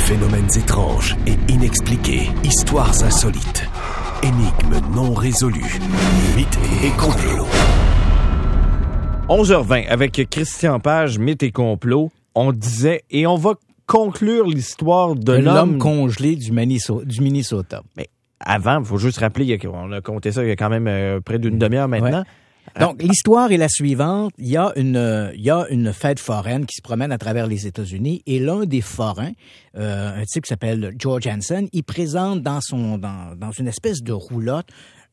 Phénomènes étranges et inexpliqués, histoires insolites, énigmes non résolues, mythes et complots. 11h20 avec Christian Page, mythes et complots. On disait, et on va conclure l'histoire de l'homme congelé du Minnesota. Mais avant, il faut juste rappeler qu'on a compté ça il y a quand même près d'une demi-heure maintenant. Ouais. Donc, l'histoire est la suivante. Il y a une fête foraine qui se promène à travers les États-Unis et l'un des forains, un type qui s'appelle George Hansen, il présente dans une espèce de roulotte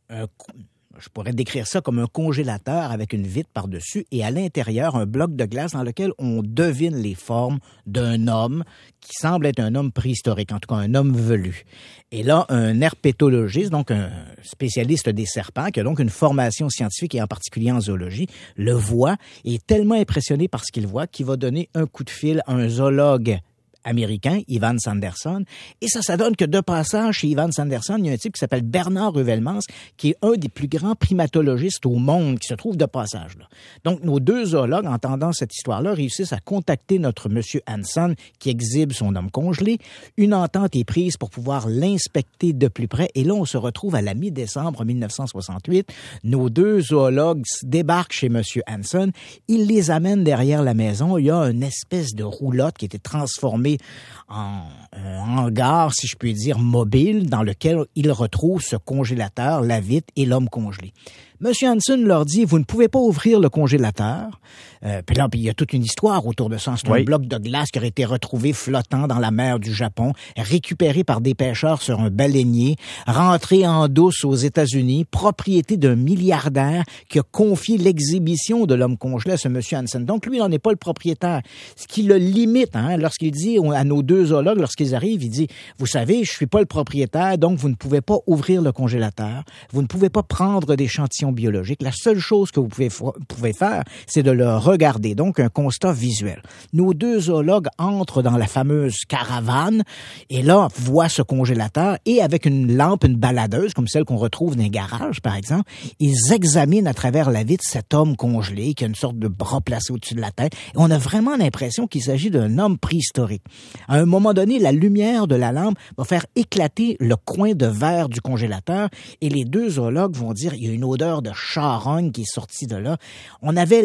je pourrais décrire ça comme un congélateur avec une vitre par-dessus et à l'intérieur, un bloc de glace dans lequel on devine les formes d'un homme qui semble être un homme préhistorique, en tout cas un homme velu. Et là, un herpétologiste, donc un spécialiste des serpents, qui a donc une formation scientifique et en particulier en zoologie, le voit et est tellement impressionné par ce qu'il voit qu'il va donner un coup de fil à un zoologue américain, Ivan Sanderson. Et ça donne que de passage chez Ivan Sanderson, il y a un type qui s'appelle Bernard Heuvelmans, qui est un des plus grands primatologistes au monde, qui se trouve de passage là. Donc, nos deux zoologues, entendant cette histoire-là, réussissent à contacter notre monsieur Hansen, qui exhibe son homme congelé. Une entente est prise pour pouvoir l'inspecter de plus près. Et là, on se retrouve à la mi-décembre 1968. Nos deux zoologues débarquent chez monsieur Hansen. Ils les amènent derrière la maison. Il y a une espèce de roulotte qui a été transformée en hangar, si je puis dire, mobile, dans lequel il retrouve ce congélateur, la vitre et l'homme congelé. Monsieur Hansen leur dit, vous ne pouvez pas ouvrir le congélateur. Puis il y a toute une histoire autour de ça. C'est un bloc de glace qui aurait été retrouvé flottant dans la mer du Japon, récupéré par des pêcheurs sur un baleinier, rentré en douce aux États-Unis, propriété d'un milliardaire qui a confié l'exhibition de l'homme congelé à ce monsieur Hansen. Donc, lui, il n'en est pas le propriétaire. Ce qui le limite, lorsqu'il dit à nos deux zoologues, lorsqu'ils arrivent, il dit, vous savez, je suis pas le propriétaire, donc vous ne pouvez pas ouvrir le congélateur, vous ne pouvez pas prendre d'échantillons biologiques. La seule chose que vous pouvez faire, c'est de le regarder. Donc, un constat visuel. Nos deux zoologues entrent dans la fameuse caravane et là, voient ce congélateur et avec une lampe, une baladeuse, comme celle qu'on retrouve dans les garages, par exemple, ils examinent à travers la vitre cet homme congelé qui a une sorte de bras placé au-dessus de la tête. Et on a vraiment l'impression qu'il s'agit d'un homme préhistorique. À un moment donné, la lumière de la lampe va faire éclater le coin de verre du congélateur et les deux zoologues vont dire, il y a une odeur de charogne qui est sortie de là. On avait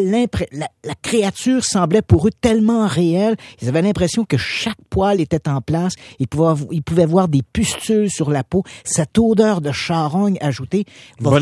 la créature semblait pour eux tellement réelle. Ils avaient l'impression que chaque poil était en place. Ils pouvaient voir des pustules sur la peau. Cette odeur de charogne ajoutée va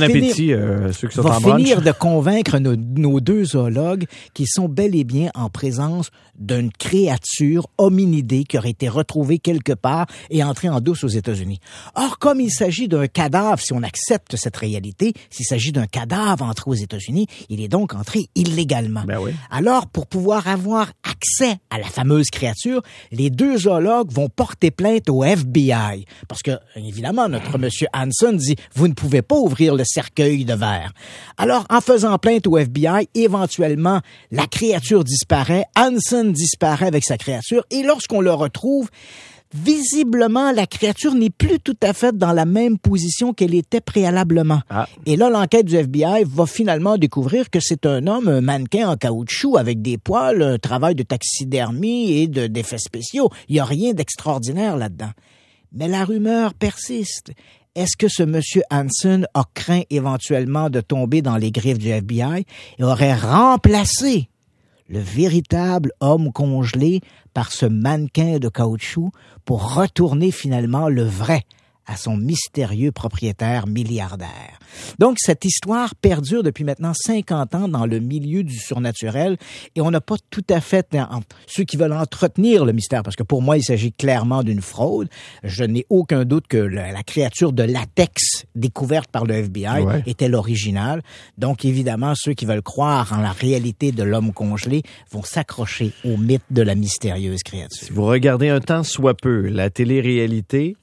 finir de convaincre nos deux zoologues qu'ils sont bel et bien en présence d'une créature hominidée qui aurait été retrouvée quelque part et entrée en douce aux États-Unis. Or, comme il s'agit d'un cadavre, si on accepte cette réalité, s'il s'agit d'un cadavre entré aux États-Unis, il est donc entré illégalement. Ben oui. Alors, pour pouvoir avoir accès à la fameuse créature, les deux zoologues vont porter plainte au FBI. Parce que, évidemment, notre monsieur Hansen dit, vous ne pouvez pas ouvrir le cercueil de verre. Alors, en faisant plainte au FBI, éventuellement, la créature disparaît, Hansen disparaît avec sa créature, et lorsqu'on le retrouve, visiblement, la créature n'est plus tout à fait dans la même position qu'elle était préalablement. Ah. Et là, l'enquête du FBI va finalement découvrir que c'est un homme, un mannequin en caoutchouc avec des poils, un travail de taxidermie et d'effets spéciaux. Il n'y a rien d'extraordinaire là-dedans. Mais la rumeur persiste. Est-ce que ce monsieur Hansen a craint éventuellement de tomber dans les griffes du FBI et aurait remplacé le véritable homme congelé par ce mannequin de caoutchouc pour retourner finalement le vrai à son mystérieux propriétaire milliardaire. Donc, cette histoire perdure depuis maintenant 50 ans dans le milieu du surnaturel et on n'a pas tout à fait ceux qui veulent entretenir le mystère, parce que pour moi, il s'agit clairement d'une fraude. Je n'ai aucun doute que la créature de latex découverte par le FBI était l'original. Donc, évidemment, ceux qui veulent croire en la réalité de l'homme congelé vont s'accrocher au mythe de la mystérieuse créature. Si vous regardez un tant soit peu la télé-réalité,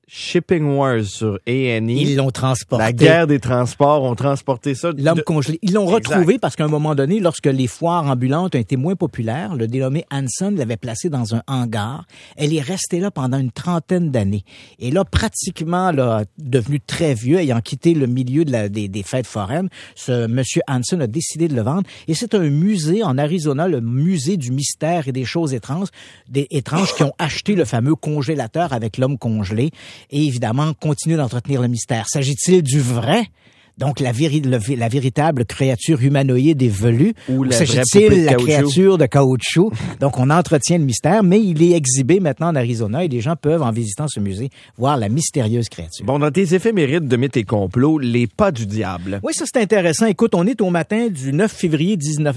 Shipping Wars sur A&E. Ils l'ont transporté. La guerre des transports ont transporté ça. L'homme congelé. Ils l'ont retrouvé parce qu'à un moment donné, lorsque les foires ambulantes ont été moins populaires, le dénommé Hanson l'avait placée dans un hangar. Elle est restée là pendant une trentaine d'années. Et là, pratiquement, là, devenu très vieux, ayant quitté le milieu de des fêtes foraines, ce monsieur Hanson a décidé de le vendre. Et c'est un musée en Arizona, le musée du mystère et des choses étranges qui ont acheté le fameux congélateur avec l'homme congelé et évidemment continuent d'entretenir le mystère. S'agit-il du vrai? Donc, la véritable créature humanoïde et velue. Ou la s'agit-il la créature de caoutchouc? Donc, on entretient le mystère, mais il est exhibé maintenant en Arizona et les gens peuvent, en visitant ce musée, voir la mystérieuse créature. Bon, dans tes éphémérides de mythes et complots, les pas du diable. Oui, ça, c'est intéressant. Écoute, on est au matin du 9 février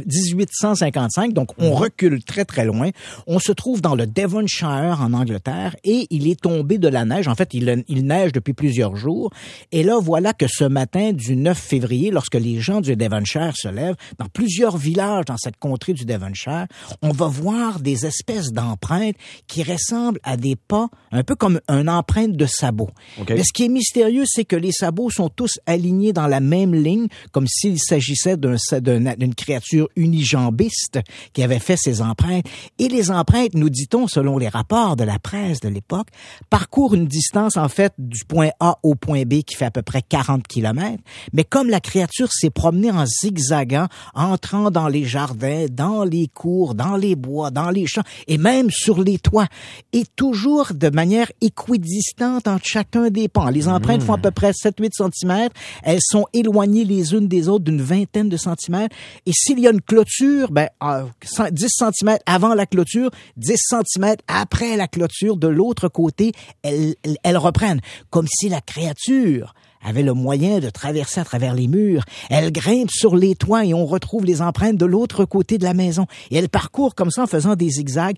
1855, donc on recule très, très loin. On se trouve dans le Devonshire, en Angleterre, et il est tombé de la neige. En fait, il neige depuis plusieurs jours. Et là, voilà que ce matin du 9 février, lorsque les gens du Devonshire se lèvent, dans plusieurs villages dans cette contrée du Devonshire, on va voir des espèces d'empreintes qui ressemblent à des pas, un peu comme une empreinte de sabot. Okay. Mais ce qui est mystérieux, c'est que les sabots sont tous alignés dans la même ligne, comme s'il s'agissait d'une créature unijambiste qui avait fait ces empreintes. Et les empreintes, nous dit-on, selon les rapports de la presse de l'époque, parcourent une distance, en fait, du point A au point B qui fait à peu près 40 kilomètres. Mais comme la créature s'est promenée en zigzagant, entrant dans les jardins, dans les cours, dans les bois, dans les champs, et même sur les toits, et toujours de manière équidistante entre chacun des pans. Les empreintes font à peu près 7-8 cm. Elles sont éloignées les unes des autres d'une vingtaine de centimètres. Et s'il y a une clôture, 10 cm avant la clôture, 10 cm après la clôture, de l'autre côté, elles reprennent. Comme si la créature avait le moyen de traverser à travers les murs. Elle grimpe sur les toits et on retrouve les empreintes de l'autre côté de la maison. Et elle parcourt comme ça en faisant des zigzags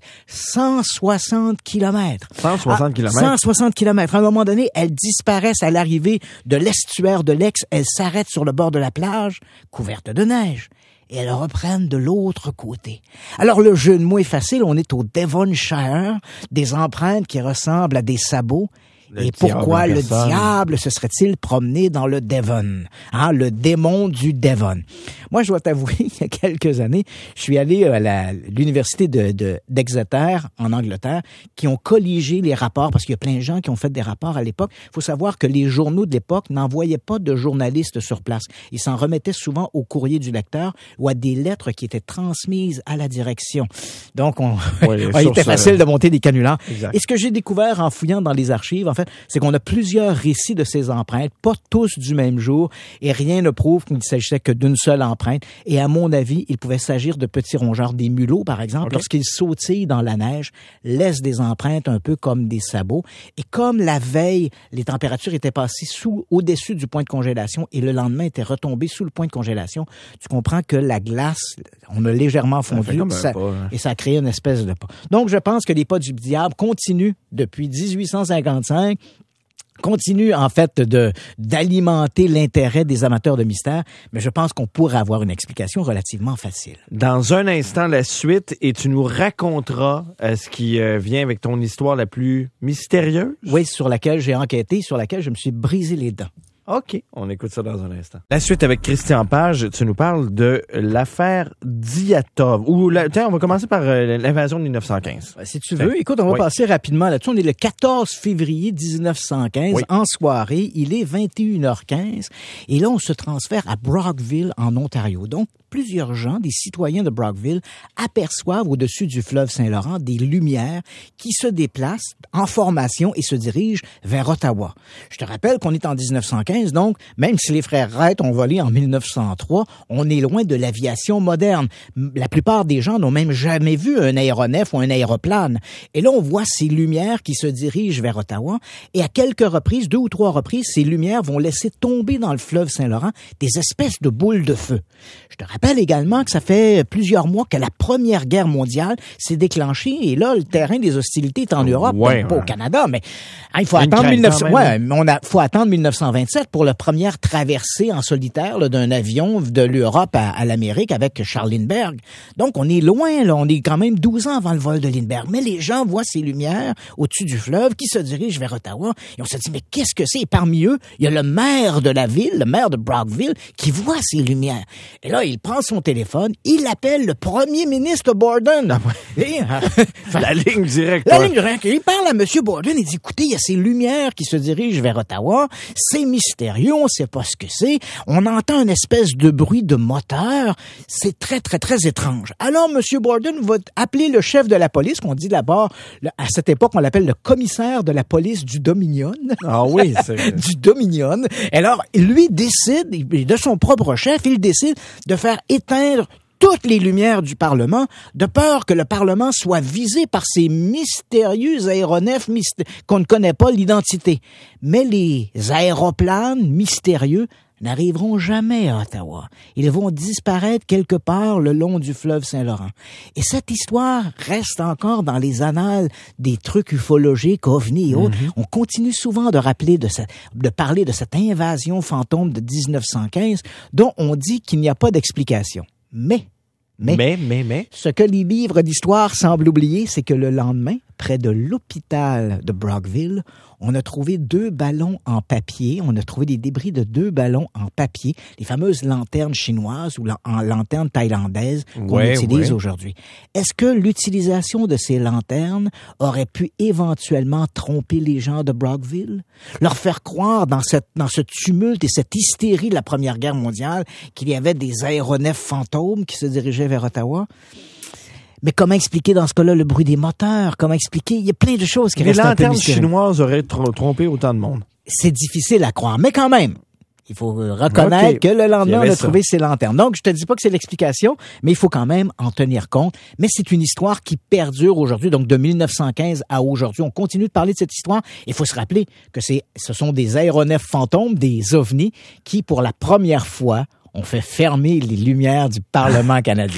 160 kilomètres. 160 kilomètres? 160 kilomètres. À un moment donné, elles disparaissent à l'arrivée de l'estuaire de l'Ex. Elles s'arrêtent sur le bord de la plage, couverte de neige. Et elles reprennent de l'autre côté. Alors, le jeu de mots est facile. On est au Devonshire, des empreintes qui ressemblent à des sabots. Et pourquoi le diable se serait-il promené dans le Devon? Le démon du Devon. Moi, je dois t'avouer, il y a quelques années, je suis allé à l'université d'Exeter, en Angleterre, qui ont colligé les rapports, parce qu'il y a plein de gens qui ont fait des rapports à l'époque. Il faut savoir que les journaux de l'époque n'envoyaient pas de journalistes sur place. Ils s'en remettaient souvent au courrier du lecteur ou à des lettres qui étaient transmises à la direction. Donc, il était facile de monter des canulars. Exact. Et ce que j'ai découvert en fouillant dans les archives, en fait, c'est qu'on a plusieurs récits de ces empreintes, pas tous du même jour, et rien ne prouve qu'il ne s'agissait que d'une seule empreinte. Et à mon avis, il pouvait s'agir de petits rongeurs, des mulots, par exemple, lorsqu'ils sautillent dans la neige, laissent des empreintes un peu comme des sabots. Et comme la veille, les températures étaient passées au-dessus du point de congélation et le lendemain étaient retombées sous le point de congélation, tu comprends que la glace, on a légèrement fondu, et ça a créé une espèce de pas. Donc, je pense que les pas du diable continuent depuis 1855, continue en fait d'alimenter l'intérêt des amateurs de mystère, mais je pense qu'on pourrait avoir une explication relativement facile. Dans un instant, la suite, et tu nous raconteras ce qui vient avec ton histoire la plus mystérieuse. Oui, sur laquelle j'ai enquêté, sur laquelle je me suis brisé les dents. OK, on écoute ça dans un instant. La suite avec Christian Page, tu nous parles de l'affaire Diatov. Tiens, on va commencer par l'invasion de 1915. Si tu veux, écoute, on va passer rapidement là-dessus. On est le 14 février 1915, en soirée. Il est 21h15. Et là, on se transfère à Brockville, en Ontario. Donc, plusieurs gens, des citoyens de Brockville, aperçoivent au-dessus du fleuve Saint-Laurent des lumières qui se déplacent en formation et se dirigent vers Ottawa. Je te rappelle qu'on est en 1915, donc même si les frères Wright ont volé en 1903, on est loin de l'aviation moderne. La plupart des gens n'ont même jamais vu un aéronef ou un aéroplane. Et là, on voit ces lumières qui se dirigent vers Ottawa et à quelques reprises, 2 ou 3 reprises, ces lumières vont laisser tomber dans le fleuve Saint-Laurent des espèces de boules de feu. Je te rappelle rappelle également que ça fait plusieurs mois que la Première Guerre mondiale s'est déclenchée et là, le terrain des hostilités est en Europe, pas au Canada, mais il faut attendre 1927 pour la première traversée en solitaire là, d'un avion de l'Europe à l'Amérique avec Charles Lindbergh. Donc, on est loin, là, on est quand même 12 ans avant le vol de Lindbergh. Mais les gens voient ces lumières au-dessus du fleuve qui se dirigent vers Ottawa et on se dit, mais qu'est-ce que c'est? Et parmi eux, il y a le maire de la ville, le maire de Brockville, qui voit ces lumières. Et là, il prend son téléphone, il appelle le premier ministre Borden. La ligne directe. La ligne directe. Il parle à M. Borden, il dit, écoutez, il y a ces lumières qui se dirigent vers Ottawa, c'est mystérieux, on sait pas ce que c'est, on entend une espèce de bruit de moteur, c'est très, très, très étrange. Alors, M. Borden va appeler le chef de la police, qu'on dit d'abord, à cette époque, on l'appelle le commissaire de la police du Dominion. Ah oui, c'est... du Dominion. Alors, lui décide, de son propre chef, il décide de faire éteindre toutes les lumières du Parlement, de peur que le Parlement soit visé par ces mystérieux aéronefs qu'on ne connaît pas l'identité. Mais les aéroplanes mystérieux n'arriveront jamais à Ottawa. Ils vont disparaître quelque part le long du fleuve Saint-Laurent. Et cette histoire reste encore dans les annales des trucs ufologiques, ovnis et autres. On continue souvent de parler de cette invasion fantôme de 1915 dont on dit qu'il n'y a pas d'explication. Mais, ce que les livres d'histoire semblent oublier, c'est que le lendemain, près de l'hôpital de Brockville, on a trouvé 2 ballons en papier. On a trouvé des débris de 2 ballons en papier, les fameuses lanternes chinoises ou lanternes thaïlandaises qu'on utilise aujourd'hui. Est-ce que l'utilisation de ces lanternes aurait pu éventuellement tromper les gens de Brockville? Leur faire croire dans ce tumulte et cette hystérie de la Première Guerre mondiale qu'il y avait des aéronefs fantômes qui se dirigeaient vers Ottawa? Mais comment expliquer dans ce cas-là le bruit des moteurs? Comment expliquer? Il y a plein de choses qui restent un peu mystérieuses. Les lanternes chinoises auraient trompé autant de monde. C'est difficile à croire, mais quand même, il faut reconnaître que le lendemain, on a trouvé ces lanternes. Donc, je te dis pas que c'est l'explication, mais il faut quand même en tenir compte. Mais c'est une histoire qui perdure aujourd'hui, donc de 1915 à aujourd'hui. On continue de parler de cette histoire. Il faut se rappeler que ce sont des aéronefs fantômes, des ovnis, qui, pour la première fois, ont fait fermer les lumières du Parlement canadien.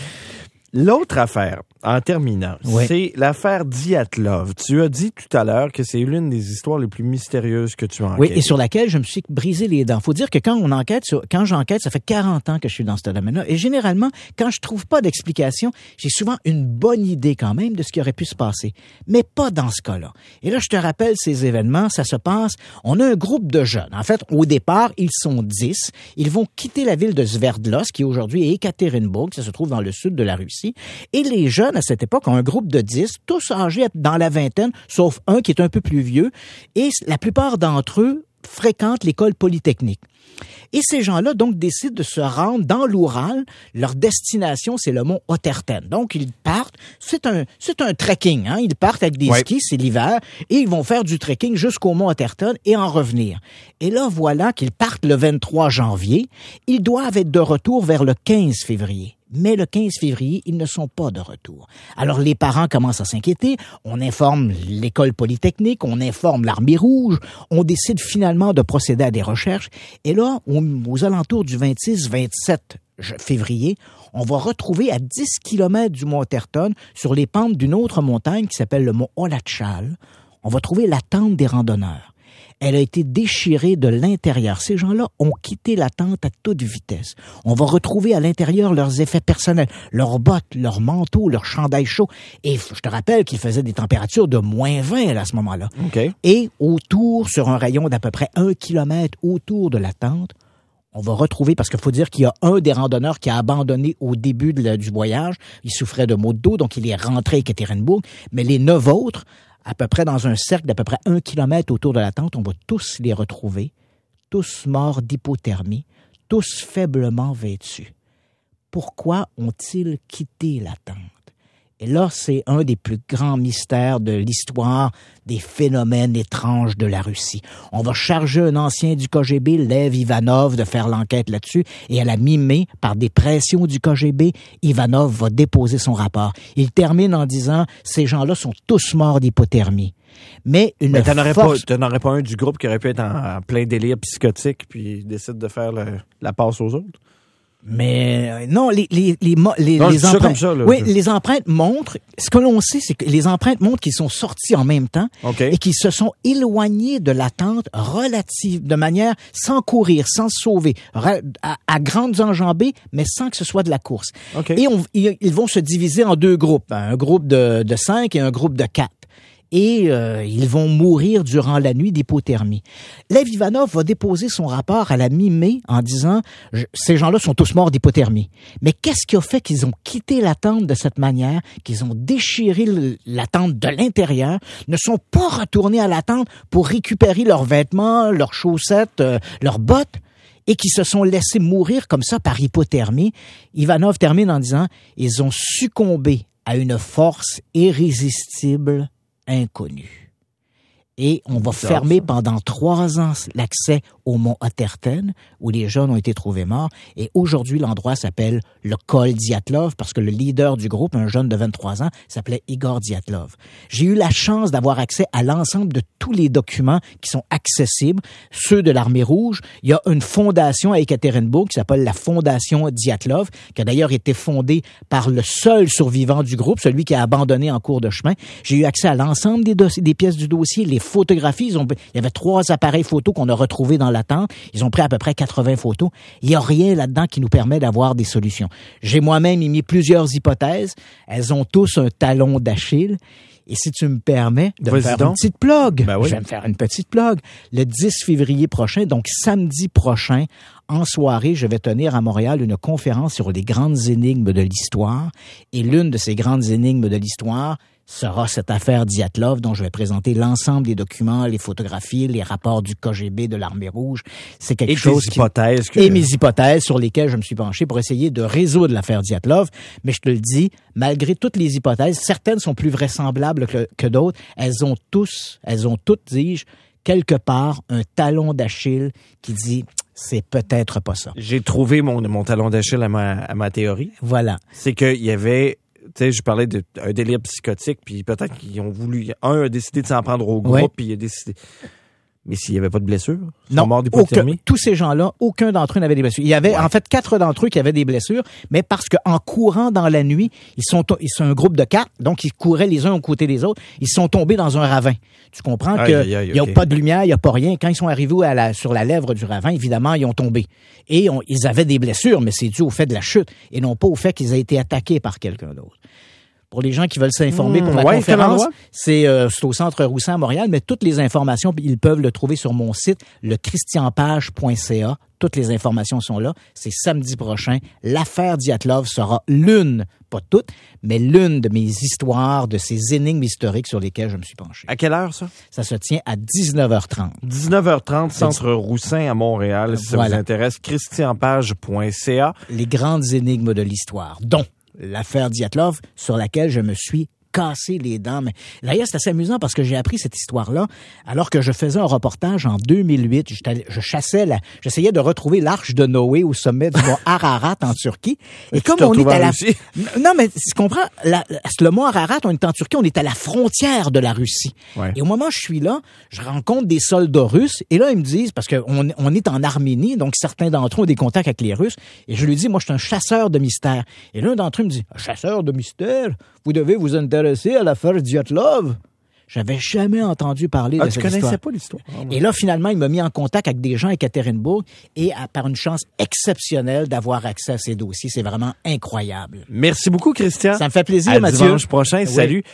L'autre affaire, en terminant, c'est l'affaire Dyatlov. Tu as dit tout à l'heure que c'est l'une des histoires les plus mystérieuses que tu as enquêtées. Oui, et sur laquelle je me suis brisé les dents. Faut dire que quand j'enquête, ça fait 40 ans que je suis dans ce domaine-là. Et généralement, quand je trouve pas d'explication, j'ai souvent une bonne idée quand même de ce qui aurait pu se passer. Mais pas dans ce cas-là. Et là, je te rappelle ces événements, ça se passe, on a un groupe de jeunes. En fait, au départ, ils sont 10. Ils vont quitter la ville de Sverdlovsk, qui aujourd'hui est Ekaterinbourg, ça se trouve dans le sud de la Russie. Et les jeunes, à cette époque, ont un groupe de 10, tous âgés dans la vingtaine, sauf un qui est un peu plus vieux. Et la plupart d'entre eux fréquentent l'école polytechnique. Et ces gens-là, donc, décident de se rendre dans l'Oural. Leur destination, c'est le mont Oterten. Donc, ils partent. C'est un trekking, hein. Ils partent avec des skis, c'est l'hiver, et ils vont faire du trekking jusqu'au mont Oterten et en revenir. Et là, voilà qu'ils partent le 23 janvier. Ils doivent être de retour vers le 15 février. Mais le 15 février, ils ne sont pas de retour. Alors, les parents commencent à s'inquiéter. On informe l'école polytechnique, on informe l'Armée rouge. On décide finalement de procéder à des recherches. Et là, aux alentours du 26-27 février, on va retrouver à 10 kilomètres du mont Oterten, sur les pentes d'une autre montagne qui s'appelle le mont Olachal, on va trouver la tente des randonneurs. Elle a été déchirée de l'intérieur. Ces gens-là ont quitté la tente à toute vitesse. On va retrouver à l'intérieur leurs effets personnels, leurs bottes, leurs manteaux, leurs chandails chauds. Et je te rappelle qu'il faisait des températures de -20 à ce moment-là. Okay. Et autour, sur un rayon d'à peu près 1 kilomètre autour de la tente, on va retrouver, parce qu'il faut dire qu'il y a un des randonneurs qui a abandonné au début du voyage. Il souffrait de maux de dos, donc il est rentré à Ekaterinbourg. Mais les 9 autres, à peu près dans un cercle d'à peu près 1 kilomètre autour de la tente, on va tous les retrouver, tous morts d'hypothermie, tous faiblement vêtus. Pourquoi ont-ils quitté la tente? Et là, c'est un des plus grands mystères de l'histoire des phénomènes étranges de la Russie. On va charger un ancien du KGB, Lev Ivanov, de faire l'enquête là-dessus, et à la mi-mai, par des pressions du KGB, Ivanov va déposer son rapport. Il termine en disant « Ces gens-là sont tous morts d'hypothermie ». Mais t'en aurais pas un du groupe qui aurait pu être en plein délire psychotique puis décide de faire la passe aux autres? Mais non, les Non, je dis ça empreintes. comme ça, là. Oui, les empreintes montrent. Ce que l'on sait, c'est que les empreintes montrent qu'ils sont sortis en même temps OK. et qu'ils se sont éloignés de la tente relative, de manière sans courir, sans se sauver, à grandes enjambées, mais sans que ce soit de la course. OK. Et ils vont se diviser en deux groupes, un groupe de 5 et un groupe de 4. Et ils vont mourir durant la nuit d'hypothermie. Lev Ivanov va déposer son rapport à la mi-mai en disant « Ces gens-là sont tous morts d'hypothermie. » Mais qu'est-ce qui a fait qu'ils ont quitté la tente de cette manière, qu'ils ont déchiré la tente de l'intérieur, ne sont pas retournés à la tente pour récupérer leurs vêtements, leurs chaussettes, leurs bottes, et qui se sont laissés mourir comme ça par hypothermie? Ivanov termine en disant « Ils ont succombé à une force irrésistible inconnu. » Et on va fermer pendant 3 ans l'accès au mont Otterten, où les jeunes ont été trouvés morts. Et aujourd'hui, l'endroit s'appelle le col Dyatlov, parce que le leader du groupe, un jeune de 23 ans, s'appelait Igor Dyatlov. J'ai eu la chance d'avoir accès à l'ensemble de tous les documents qui sont accessibles, ceux de l'Armée rouge. Il y a une fondation à Ekaterinbourg qui s'appelle la Fondation Dyatlov, qui a d'ailleurs été fondée par le seul survivant du groupe, celui qui a abandonné en cours de chemin. J'ai eu accès à l'ensemble des pièces du dossier, les photographies. Il y avait 3 appareils photos qu'on a retrouvés dans la tente. Ils ont pris à peu près 80 photos. Il n'y a rien là-dedans qui nous permet d'avoir des solutions. J'ai moi-même émis plusieurs hypothèses. Elles ont tous un talon d'Achille. Et si tu me permets de me faire une petite plug, ben oui. Je vais me faire une petite plug. Le 10 février prochain, donc samedi prochain, en soirée, je vais tenir à Montréal une conférence sur les grandes énigmes de l'histoire. Et l'une de ces grandes énigmes de l'histoire sera cette affaire Dyatlov, dont je vais présenter l'ensemble des documents, les photographies, les rapports du KGB, de l'Armée rouge. C'est quelque chose Et mes hypothèses sur lesquelles je me suis penché pour essayer de résoudre l'affaire Dyatlov. Mais je te le dis, malgré toutes les hypothèses, certaines sont plus vraisemblables que d'autres. Elles ont toutes, dis-je, quelque part, un talon d'Achille qui dit « c'est peut-être pas ça ». J'ai trouvé mon talon d'Achille à ma théorie. Voilà. C'est qu'il y avait... Tu sais, je parlais d'un délire psychotique, puis peut-être qu'ils ont voulu... Un a décidé de s'en prendre au groupe, puis il a décidé... Mais s'il n'y avait pas de blessures, ils sont morts d'hypothermie. Tous ces gens-là, aucun d'entre eux n'avait des blessures. Il y avait en fait 4 d'entre eux qui avaient des blessures, mais parce qu'en courant dans la nuit, ils sont un groupe de 4, donc ils couraient les uns aux côtés des autres, ils sont tombés dans un ravin. Tu comprends qu'il n'y a pas de lumière, il n'y a pas rien. Quand ils sont arrivés sur la lèvre du ravin, évidemment, ils ont tombé. Et ils avaient des blessures, mais c'est dû au fait de la chute et non pas au fait qu'ils aient été attaqués par quelqu'un d'autre. Pour les gens qui veulent s'informer pour la conférence, c'est au Centre Roussin à Montréal, mais toutes les informations, ils peuvent le trouver sur mon site, lechristianpage.ca. Toutes les informations sont là. C'est samedi prochain. L'affaire Dyatlov sera l'une, pas toutes, mais l'une de mes histoires, de ces énigmes historiques sur lesquelles je me suis penché. À quelle heure, ça? Ça se tient à 19h30. 19h30, Centre Roussin à Montréal, si ça vous intéresse. christianpage.ca. Les grandes énigmes de l'histoire, dont l'affaire Dyatlov, sur laquelle je me suis cassé les dents. Mais d'ailleurs, c'est assez amusant parce que j'ai appris cette histoire-là alors que je faisais un reportage en 2008. J'essayais de retrouver l'arche de Noé au sommet du mont Ararat en Turquie. Et comme on est à la... Non, mais tu comprends, le mont Ararat, on est en Turquie, on est à la frontière de la Russie. Ouais. Et au moment où je suis là, je rencontre des soldats russes et là, ils me disent, parce qu'on est en Arménie, donc certains d'entre eux ont des contacts avec les Russes, et je lui dis, moi, je suis un chasseur de mystères. Et l'un d'entre eux me dit, un chasseur de mystères? Vous devez vous intéresser à l'affaire Dyatlov. J'avais jamais entendu parler de cette histoire. Tu connaissais pas l'histoire? Et là, finalement, il m'a mis en contact avec des gens à Ekaterinbourg et par une chance exceptionnelle d'avoir accès à ces dossiers. C'est vraiment incroyable. Merci beaucoup, Christian. Ça me fait plaisir, Mathieu. Dimanche prochain. Salut.